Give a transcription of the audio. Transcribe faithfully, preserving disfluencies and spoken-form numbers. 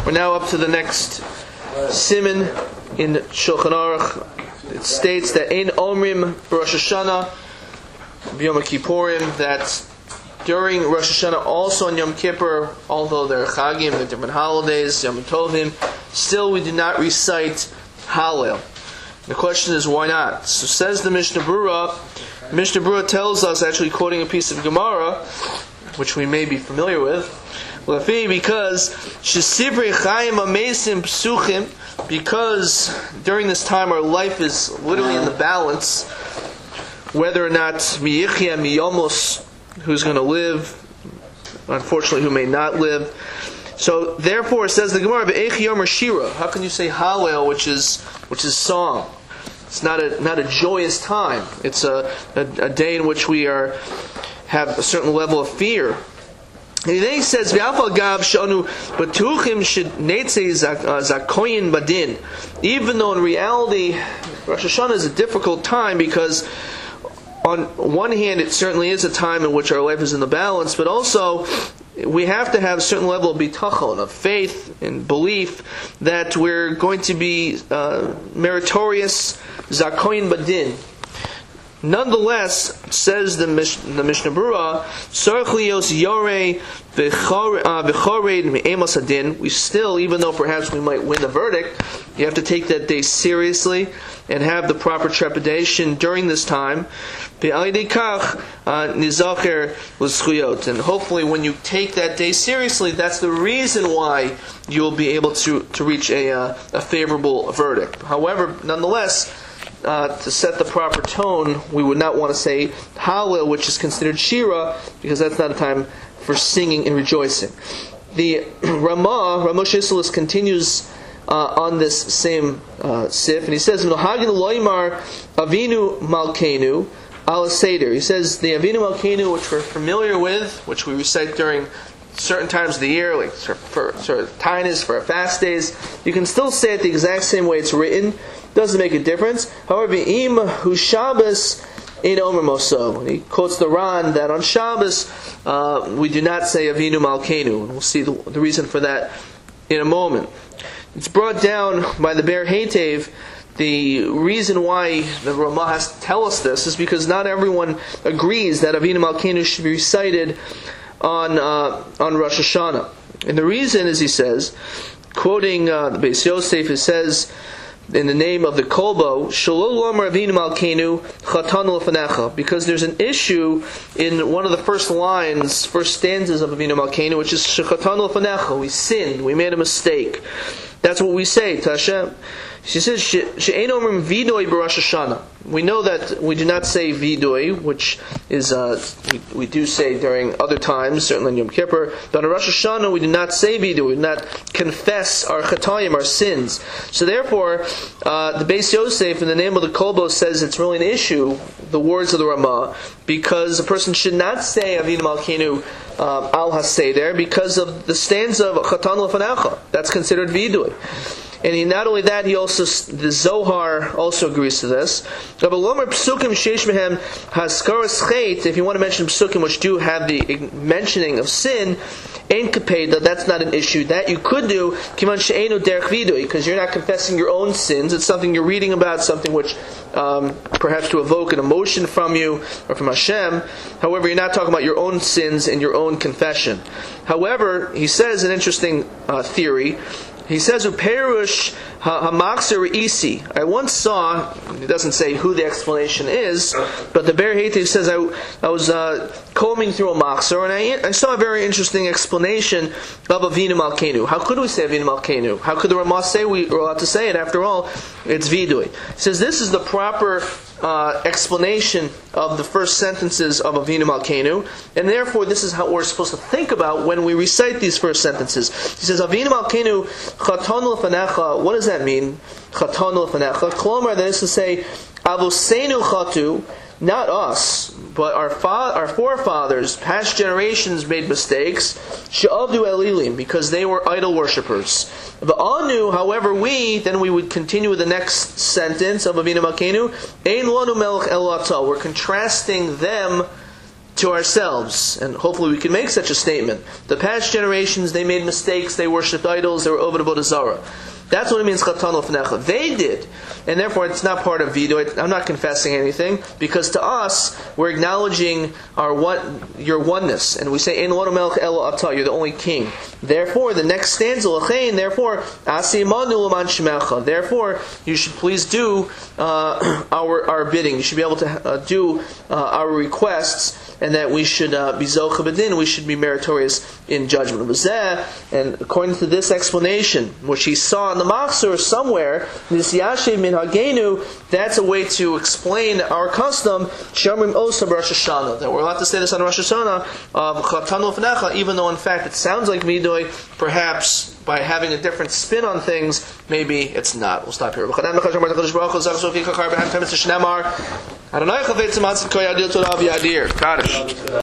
We're now up to the next siman in Shulchan Aruch. It states that Ein Omrim Rosh Hashanah B'Yom Kippurim, that during Rosh Hashanah, also on Yom Kippur, although they're Chagim, they're different holidays, Yom Tovim, still we do not recite Hallel. The question is, why not? So says the Mishnah Berurah. Mishnah Berurah tells us, actually quoting a piece of Gemara, which we may be familiar with, because Shesivrei Chaim Amesim Psuchim, because during this time our life is literally in the balance, whether or not Miyichya Miyomos, who's going to live, unfortunately who may not live. So therefore, it says the Gemara, Be'ech Yomer Shira. How can you say Hallel, which is which is song? It's not a not a joyous time. It's a, a, a day in which we are have a certain level of fear. And then he says, "V'afal gav shanu batuchim should netze zakoyin badin." Even though in reality, Rosh Hashanah is a difficult time because, on one hand, it certainly is a time in which our life is in the balance, but also we have to have a certain level of bitachon, of faith and belief that we're going to be uh, meritorious, zakoyin badin. Nonetheless, says the, Mish- the Mishnah Berurah, Sarach lios yorei v'chored me'emos hadin. We still, even though perhaps we might win the verdict, you have to take that day seriously and have the proper trepidation during this time. Ve'alidei nizacher l'zchuyot. And hopefully, when you take that day seriously, that's the reason why you will be able to to reach a uh, a favorable verdict. However, nonetheless, Uh, to set the proper tone, we would not want to say Hallel, which is considered Shira, because that's not a time for singing and rejoicing. The Ramah, Ramosh Isserles, continues uh, on this same uh, sif, and he says, "Nohagin loymar Avinu Malkeinu al Seder." He says the Avinu Malkeinu, which we're familiar with, which we recite during certain times of the year, like for sort of tainis, for our fast days, you can still say it the exact same way it's written. Doesn't make a difference. However, im hu Shabbos ein omer moso. He quotes the Ran that on Shabbos uh, we do not say Avinu Malkeinu, and we'll see the, the reason for that in a moment. It's brought down by the Ber Heitev. The reason why the Ramah has to tell us this is because not everyone agrees that Avinu Malkeinu should be recited on uh, on Rosh Hashanah, and the reason is, he says, quoting uh, the Beis Yosef, it says, in the name of the Kolbo, Shalol Lomer Avinu Malkeinu Chatanu Lefanecha, because there's an issue in one of the first lines, first stanzas of Avinu Malkeinu, which is Chatanu Lefanecha. We sinned, we made a mistake. That's what we say to Hashem. She says, She'ein omrim vidoi b'Rosh Hashanah. We know that we do not say vidoi, which is uh, we, we do say during other times, certainly in Yom Kippur. But on Rosh Hashanah, we do not say vidoi. We do not confess our chatayim, our sins. So therefore, uh, the Beis Yosef, in the name of the Kolbo, says it's really an issue, the words of the Ramah, because a person should not say Avinu Malkeinu uh, al HaSeder because of the stanza of Chatan Lefanecha. That's considered vidui. And he, not only that, he also, the Zohar also agrees to this. If you want to mention psukim which do have the mentioning of sin, that's not an issue. That you could do, because you're not confessing your own sins. It's something you're reading about, something which um, perhaps to evoke an emotion from you or from Hashem. However, you're not talking about your own sins and your own confession. However, he says an interesting uh, theory. He says, "Uperush hamakser isi." I once saw. He doesn't say who the explanation is, but the Ber Heitev says I, I was uh, combing through a makser and I, I saw a very interesting explanation of Avinu Malkeinu. How could we say Avinu Malkeinu? How could the Ramah say we are allowed to say it? After all, it's vidui. He says this is the proper Uh, explanation of the first sentences of Avinu Malkeinu, and therefore this is how we're supposed to think about when we recite these first sentences. He says, Avinu Malkeinu Chatanu Lefanecha. What does that mean? Chatanu Lefanecha. Klomar, that is to say, Avosenu Chatu, not us, but our fa- our forefathers, past generations, made mistakes. She'avdu elilim, because they were idol worshippers. V'anu, however, we, then we would continue with the next sentence of Avinu Malkeinu. Ein lanu melech el atah. We're contrasting them to ourselves, and hopefully we can make such a statement. The past generations, they made mistakes, they worshipped idols, they were over the Avodah Zarah. That's what it means, Chatanu Lefnecha. They did. And therefore it's not part of Vidu. I'm not confessing anything, because to us, we're acknowledging our one, your oneness. And we say, Ein Lo Melech Elo Ata, you're the only king. Therefore, the next stanza, L'chein, therefore, Asi Imanu L'man Shemecha. Therefore, you should please do uh, our our bidding. You should be able to uh, do uh, our requests, and that we should uh, be Zocha B'din, we should be meritorious in judgment. And according to this explanation, which he saw in the Machzor somewhere, this Yashiv Min Hagenu, that's a way to explain our custom, Shomrim Osa Rosh Hashanah, that we're allowed to say this on Rosh Hashanah, of Chatanu Lefnecha, even though in fact it sounds like Midoi, perhaps by having a different spin on things, maybe it's not. We'll stop here. Adonai chavetz matzit koyadil todav yadir. Kaddish.